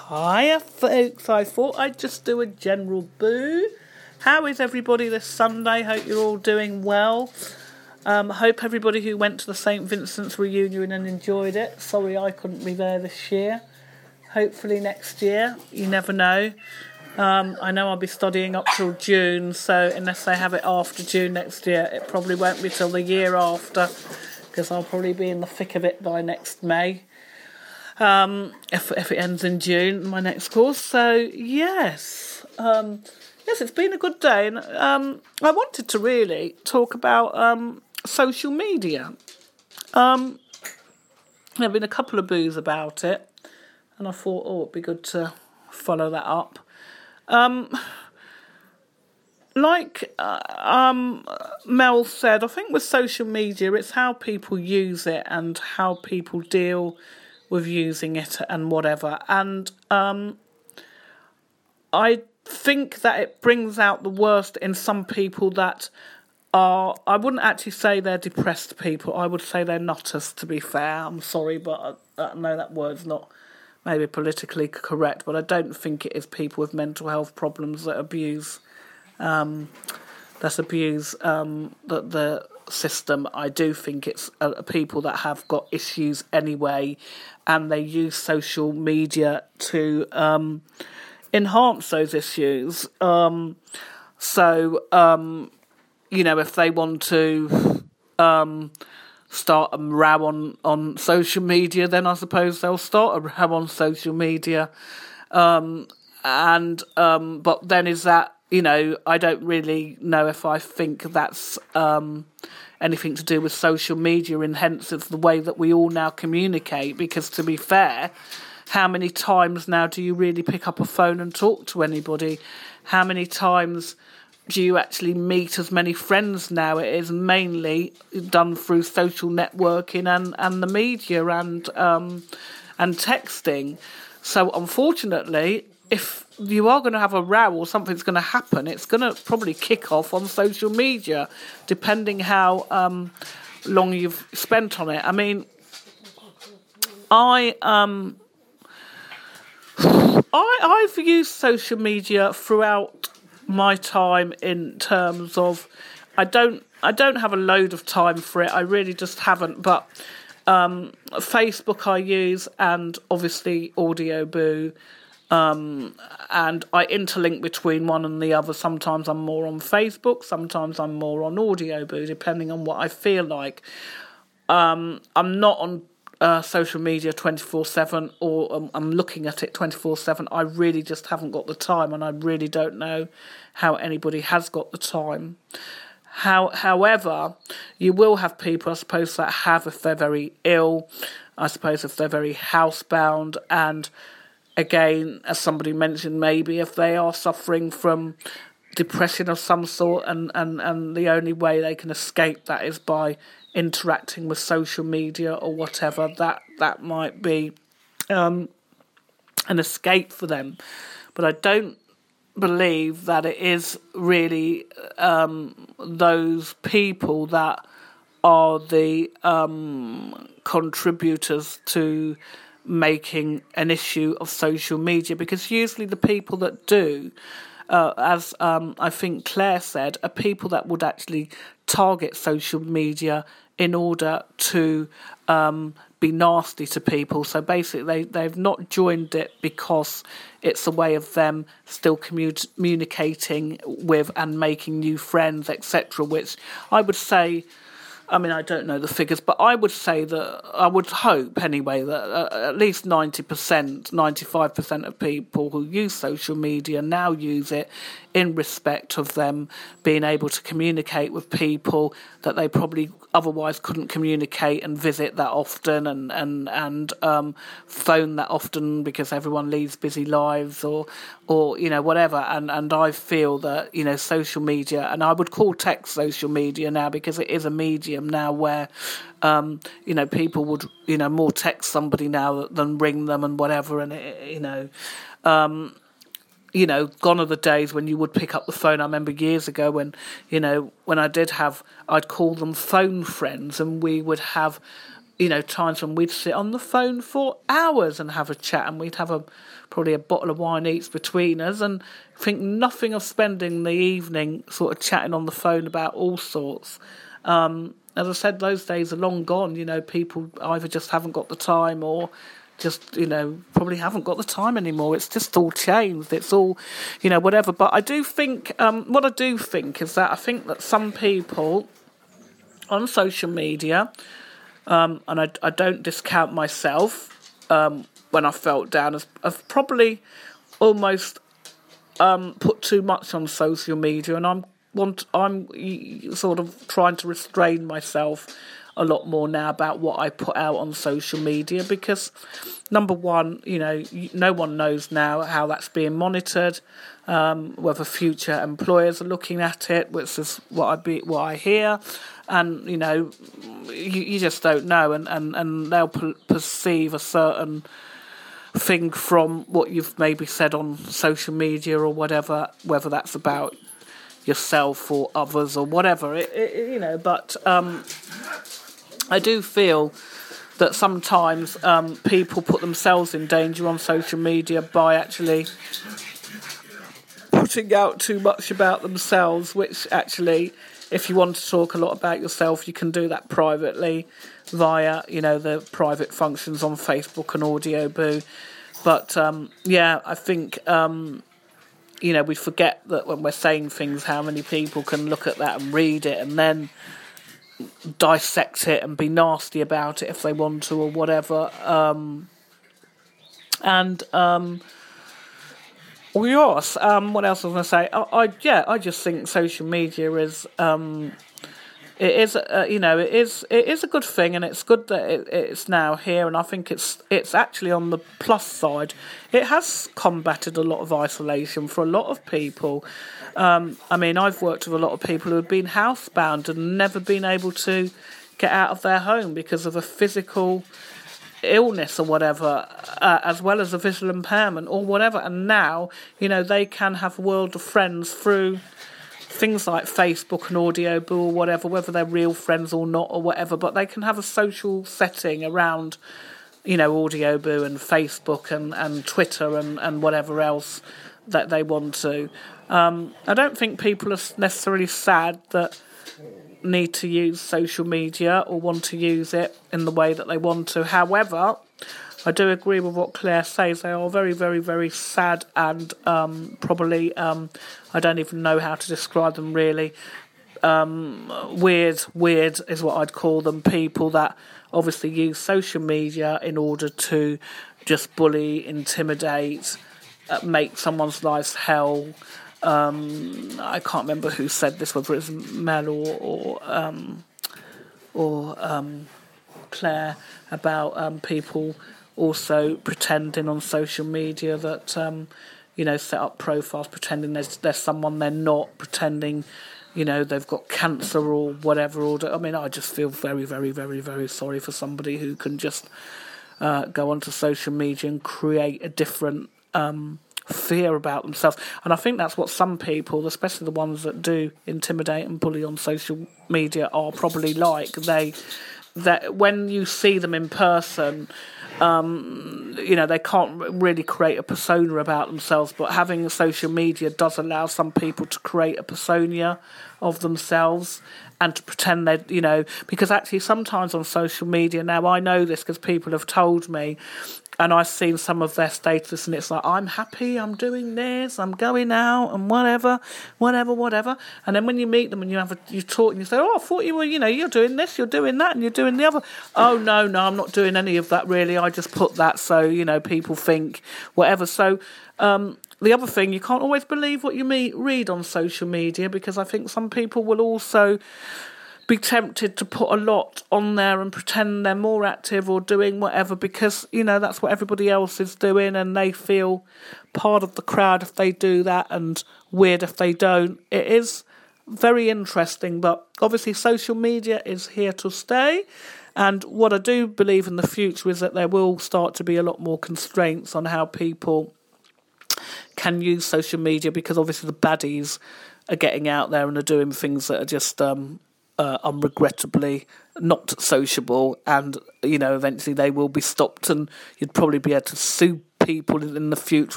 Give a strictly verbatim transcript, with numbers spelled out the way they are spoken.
Hiya folks, I thought I'd just do a general boo. How is everybody this Sunday? Hope you're all doing well. Um, hope everybody who went to the Saint Vincent's reunion and enjoyed it. Sorry I couldn't be there this year. Hopefully next year, you never know. Um, I know I'll be studying up till June, so unless they have it after June next year, it probably won't be till the year after, because I'll probably be in the thick of it by next May. Um, if if it ends in June, my next course. So yes, um, yes, it's been a good day, and um, I wanted to really talk about um, social media. Um, there've been a couple of boos about it, and I thought, oh, it'd be good to follow that up. Um, like uh, um, Mel said, I think with social media, it's how people use it and how people deal with using it and whatever. And um, I think that it brings out the worst in some people that are, I wouldn't actually say they're depressed people. I would say they're nutters, to be fair. I'm sorry, but I, I know that word's not maybe politically correct, but I don't think it is people with mental health problems that abuse, um, that abuse um, the, the system. I do think it's uh, people that have got issues anyway, and they use social media to um, enhance those issues. Um, so, um, you know, if they want to um, start a row on, on social media, then I suppose they'll start a row on social media. Um, and um, but then is that, you know, I don't really know if I think that's um, anything to do with social media, and hence it's the way that we all now communicate. Because to be fair, how many times now do you really pick up a phone and talk to anybody? How many times do you actually meet as many friends now? It is mainly done through social networking and, and the media and um, and texting. So unfortunately, if you are going to have a row or something's going to happen, it's going to probably kick off on social media, depending how um, long you've spent on it. I mean, I um, I I've used social media throughout my time in terms of I don't I don't have a load of time for it. I really just haven't. But um, Facebook I use, and obviously Audio Boo. Um, and I interlink between one and the other. Sometimes I'm more on Facebook, sometimes I'm more on Audio Boo, depending on what I feel like. Um, I'm not on uh, social media twenty-four seven, or um, I'm looking at it twenty-four seven. I really just haven't got the time, and I really don't know how anybody has got the time. How, however, you will have people, I suppose, that have, if they're very ill, I suppose if they're very housebound, and again, as somebody mentioned, maybe if they are suffering from depression of some sort, and, and, and the only way they can escape that is by interacting with social media or whatever, that that might be um, an escape for them. But I don't believe that it is really um, those people that are the um, contributors to making an issue of social media, because usually the people that do, uh, as um, I think Claire said, are people that would actually target social media in order to um, be nasty to people. So basically they, they've not joined it because it's a way of them still commu- communicating with and making new friends, et cetera, which I would say, I mean, I don't know the figures, but I would say that, I would hope anyway, that uh, at least ninety percent, ninety-five percent of people who use social media now use it in respect of them being able to communicate with people that they probably otherwise couldn't communicate and visit that often, and and and um, phone that often, because everyone leads busy lives, or or you know whatever. And and I feel that, you know, social media, and I would call text social media now, because it is a medium now where um, you know people would you know more text somebody now than ring them and whatever, and it, you know. Um, You know, gone are the days when you would pick up the phone. I remember years ago when, you know, when I did have, I'd call them phone friends, and we would have you know, times when we'd sit on the phone for hours and have a chat, and we'd have a probably a bottle of wine each between us, and think nothing of spending the evening sort of chatting on the phone about all sorts. Um, as I said, those days are long gone. You know, people either just haven't got the time or just, you know, probably haven't got the time anymore. It's just all changed. It's all, you know, whatever. But I do think, um, what I do think is that I think that some people on social media, um, and I, I don't discount myself, um, when I felt down, has, have probably almost um, put too much on social media, and I'm want I'm sort of trying to restrain myself a lot more now about what I put out on social media, because number one, you know, no one knows now how that's being monitored, um, whether future employers are looking at it, which is what I be what I hear, and you know, you, you just don't know, and and, and they'll per- perceive a certain thing from what you've maybe said on social media or whatever, whether that's about yourself or others or whatever, it, it, you know. But um, I do feel that sometimes um, people put themselves in danger on social media by actually putting out too much about themselves, which actually, if you want to talk a lot about yourself, you can do that privately via, you know, the private functions on Facebook and Audioboo. But, um, yeah, I think, um, you know, we forget that when we're saying things, how many people can look at that and read it and then dissect it and be nasty about it if they want to or whatever. Um, and, um, well, yes, um, what else was I going to say? I, I, yeah, I just think social media is... Um, It is, uh, you know, it is it is a good thing, and it's good that it, it's now here. And I think it's it's actually on the plus side. It has combated a lot of isolation for a lot of people. Um, I mean, I've worked with a lot of people who have been housebound and never been able to get out of their home because of a physical illness or whatever, uh, as well as a visual impairment or whatever. And now, you know, they can have a world of friends through things like Facebook and Audioboo or whatever, whether they're real friends or not or whatever, but they can have a social setting around, you know, Audioboo and Facebook and, and Twitter and, and whatever else that they want to. Um, I don't think people are necessarily sad that need to use social media or want to use it in the way that they want to. However, I do agree with what Claire says. They are very, very, very sad and um, probably, um, I don't even know how to describe them really. Um, weird, weird is what I'd call them. People that obviously use social media in order to just bully, intimidate, uh, make someone's life hell. Um, I can't remember who said this, whether it's Mel or or, um, or um, Claire, about um, people also pretending on social media that, um, you know, set up profiles pretending there's, there's someone they're not, pretending, you know, they've got cancer or whatever. Or I mean, I just feel very, very, very, very sorry for somebody who can just uh, go onto social media and create a different um, fear about themselves. And I think that's what some people, especially the ones that do intimidate and bully on social media, are probably like. They, that when you see them in person, Um, you know, they can't really create a persona about themselves, but having social media does allow some people to create a persona of themselves and to pretend they, you know, because actually sometimes on social media, now I know this because people have told me, and I've seen some of their status, and it's like, I'm happy, I'm doing this, I'm going out, and whatever, whatever, whatever. And then when you meet them and you have a, you talk and you say, oh, I thought you were, you know, you're doing this, you're doing that, and you're doing the other. Oh, no, no, I'm not doing any of that, really. I just put that so, you know, people think whatever. So um, the other thing, you can't always believe what you meet, read on social media, because I think some people will also be tempted to put a lot on there and pretend they're more active or doing whatever because, you know, that's what everybody else is doing, and they feel part of the crowd if they do that and weird if they don't. It is very interesting, but obviously social media is here to stay. And what I do believe in the future is that there will start to be a lot more constraints on how people can use social media, because obviously the baddies are getting out there and are doing things that are just... Um, uh, unregrettably not sociable, and you know eventually they will be stopped, and you'd probably be able to sue people in the future